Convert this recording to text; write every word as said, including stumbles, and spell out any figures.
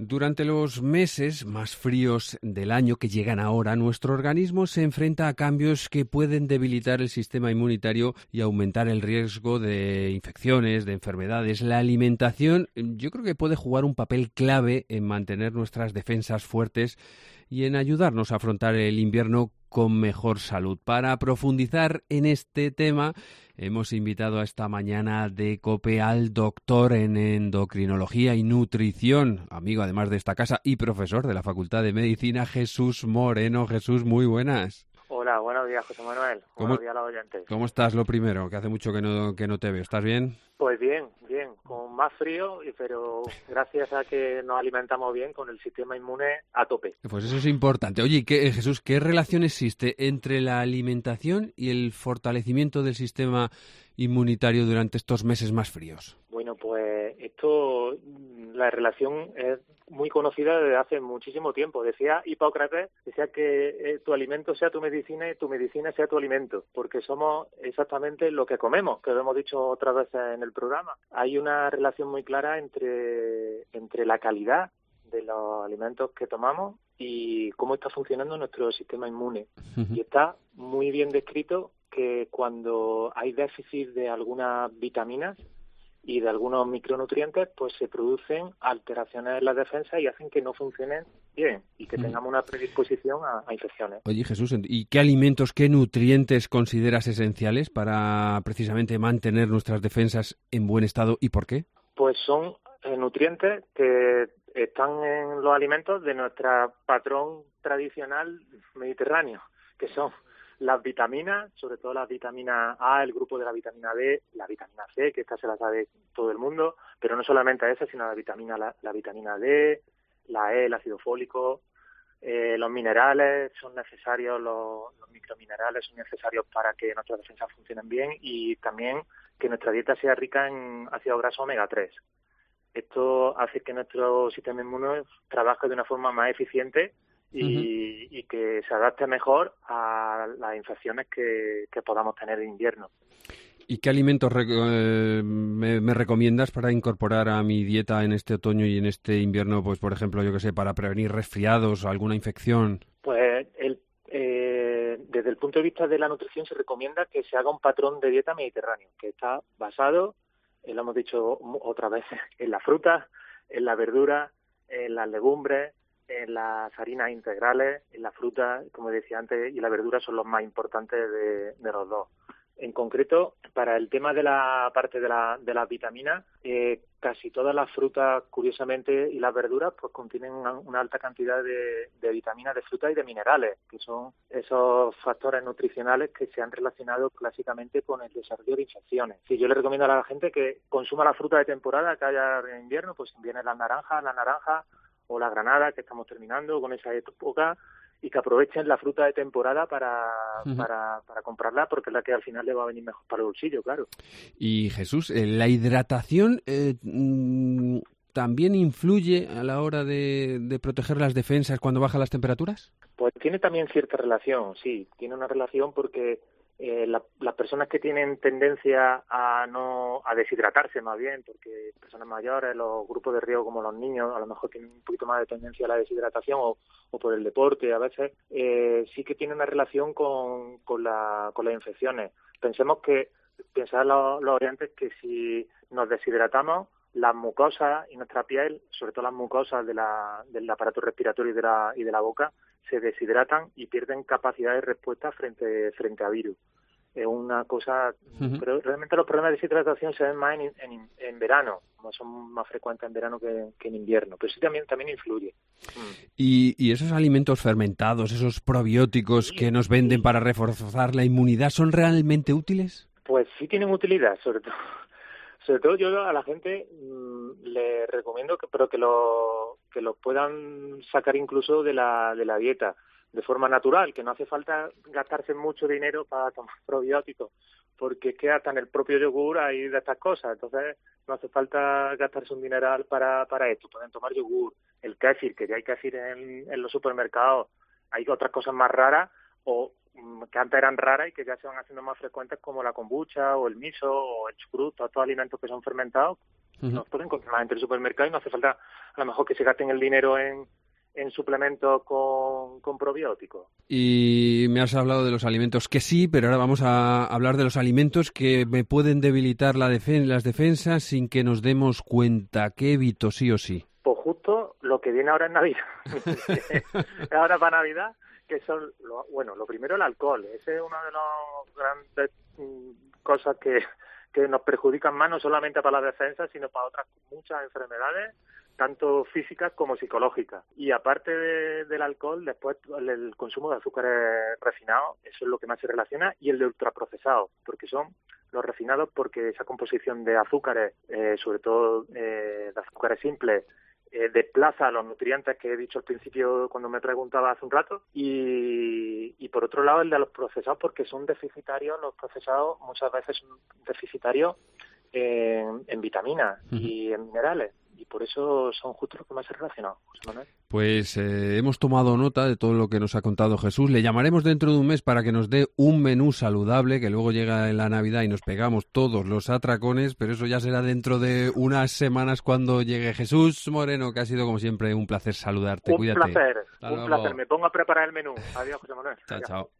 Durante los meses más fríos del año que llegan ahora, nuestro organismo se enfrenta a cambios que pueden debilitar el sistema inmunitario y aumentar el riesgo de infecciones, de enfermedades. La alimentación, yo creo que puede jugar un papel clave en mantener nuestras defensas fuertes y en ayudarnos a afrontar el invierno con mejor salud. Para profundizar en este tema, hemos invitado a esta mañana de COPE al doctor en endocrinología y nutrición, amigo además de esta casa y profesor de la Facultad de Medicina, Jesús Moreno. Jesús, muy buenas. Hola, buenos días, José Manuel. ¿Cómo, buenos días a los oyentes. ¿Cómo estás, lo primero? Que hace mucho que no, que no te veo. ¿Estás bien? Pues bien, bien, con más frío, pero gracias a que nos alimentamos bien con el sistema inmune a tope. Pues eso es importante. Oye, ¿qué, Jesús, ¿qué relación existe entre la alimentación y el fortalecimiento del sistema inmunitario durante estos meses más fríos? Bueno, pues esto, la relación es muy conocida desde hace muchísimo tiempo. Decía Hipócrates, decía que eh, tu alimento sea tu medicina y tu medicina sea tu alimento, porque somos exactamente lo que comemos, que lo hemos dicho otras veces en el programa. Hay una relación muy clara entre, entre la calidad de los alimentos que tomamos y cómo está funcionando nuestro sistema inmune. Y está muy bien descrito que cuando hay déficit de algunas vitaminas y de algunos micronutrientes, pues se producen alteraciones en la defensa y hacen que no funcionen bien y que tengamos una predisposición a, a infecciones. Oye, Jesús, ¿y qué alimentos, qué nutrientes consideras esenciales para precisamente mantener nuestras defensas en buen estado y por qué? Pues son eh, nutrientes que están en los alimentos de nuestro patrón tradicional mediterráneo, que son las vitaminas, sobre todo las vitaminas A, el grupo de la vitamina B, la vitamina C, que esta se la sabe todo el mundo, pero no solamente esa, sino la vitamina la, la vitamina D, la E, el ácido fólico, eh, los minerales son necesarios, los, los microminerales son necesarios para que nuestras defensas funcionen bien y también que nuestra dieta sea rica en ácido graso omega tres. Esto hace que nuestro sistema inmune trabaje de una forma más eficiente y, uh-huh. y que se adapte mejor a las infecciones que, que podamos tener en invierno. ¿Y qué alimentos eh, me, me recomiendas para incorporar a mi dieta en este otoño y en este invierno? Pues, por ejemplo, yo qué sé, para prevenir resfriados o alguna infección. Pues el, eh, desde el punto de vista de la nutrición se recomienda que se haga un patrón de dieta mediterráneo, que está basado, eh, lo hemos dicho otra vez, en la fruta, en la verdura, en las legumbres, en las harinas integrales, en la fruta, como decía antes, y la verdura son los más importantes de, de los dos. En concreto, para el tema de la parte de, la, de las vitaminas, eh, casi todas las frutas, curiosamente, y las verduras, pues contienen una, una alta cantidad de, de vitaminas de fruta y de minerales, que son esos factores nutricionales que se han relacionado clásicamente con el desarrollo de infecciones. Si yo le recomiendo a la gente que consuma la fruta de temporada que haya en invierno, pues vienen las naranjas, la naranja o la granada, que estamos terminando con esa época, y que aprovechen la fruta de temporada para, uh-huh. para, para comprarla, porque es la que al final le va a venir mejor para el bolsillo, claro. Y Jesús, ¿la hidratación eh, también influye a la hora de, de proteger las defensas cuando bajan las temperaturas? Pues tiene también cierta relación, sí, tiene una relación porque eh, la, las personas que tienen tendencia a no a deshidratarse más bien, porque personas mayores, los grupos de riesgo como los niños, a lo mejor tienen un poquito más de tendencia a la deshidratación o, o por el deporte, a veces eh, sí que tiene una relación con, con, la, con las infecciones. Pensemos que, pensad los, los oyentes que si nos deshidratamos, las mucosas y nuestra piel, sobre todo las mucosas de la, del aparato respiratorio y de la, y de la boca, se deshidratan y pierden capacidad de respuesta frente, frente a virus. Es una cosa, uh-huh. pero realmente los problemas de deshidratación se ven más en, en, en verano, como son más frecuentes en verano que, que en invierno, pero sí también, también influye. Mm. ¿Y, ¿Y esos alimentos fermentados, esos probióticos sí, que nos venden sí. para reforzar la inmunidad, son realmente útiles? Pues sí tienen utilidad, sobre todo. Sobre todo yo a la gente mmm, le recomiendo que pero que lo que lo puedan sacar incluso de la de la dieta de forma natural, que no hace falta gastarse mucho dinero para tomar probióticos, porque es que hasta en el propio yogur hay de estas cosas, entonces no hace falta gastarse un dineral para para esto. Pueden tomar yogur, el kéfir, que ya hay kéfir en, en los supermercados, hay otras cosas más raras o que antes eran raras y que ya se van haciendo más frecuentes como la kombucha o el miso o el chucrut, todos estos alimentos que son fermentados Uh-huh. Los pueden encontrar entre el supermercado y no hace falta a lo mejor que se gasten el dinero en, en suplementos con, con probióticos. Y me has hablado de los alimentos que sí, pero ahora vamos a hablar de los alimentos que me pueden debilitar la defen- las defensas sin que nos demos cuenta. ¿Qué evito sí o sí? Pues justo lo que viene ahora en Navidad. Ahora para Navidad, que son, lo, bueno, lo primero el alcohol. Ese es uno de los grandes mm, cosas que, que nos perjudican más, no solamente para la defensa, sino para otras muchas enfermedades, tanto físicas como psicológicas. Y aparte de, del alcohol, después el, el consumo de azúcares refinados, eso es lo que más se relaciona, y el de ultraprocesados, porque son los refinados porque esa composición de azúcares, eh, sobre todo eh, de azúcares simples, eh, desplaza los nutrientes que he dicho al principio cuando me preguntaba hace un rato, y, y por otro lado el de los procesados porque son deficitarios, los procesados muchas veces son deficitarios en, en vitaminas uh-huh. y en minerales. Y por eso son justo los que más se relacionan, José Manuel. Pues eh, hemos tomado nota de todo lo que nos ha contado Jesús. Le llamaremos dentro de un mes para que nos dé un menú saludable, que luego llega en la Navidad y nos pegamos todos los atracones, pero eso ya será dentro de unas semanas cuando llegue. Jesús Moreno, que ha sido como siempre un placer saludarte. Un Cuídate. placer, Hasta un luego. placer. Me pongo a preparar el menú. Adiós, José Manuel. Chao, Adiós. chao.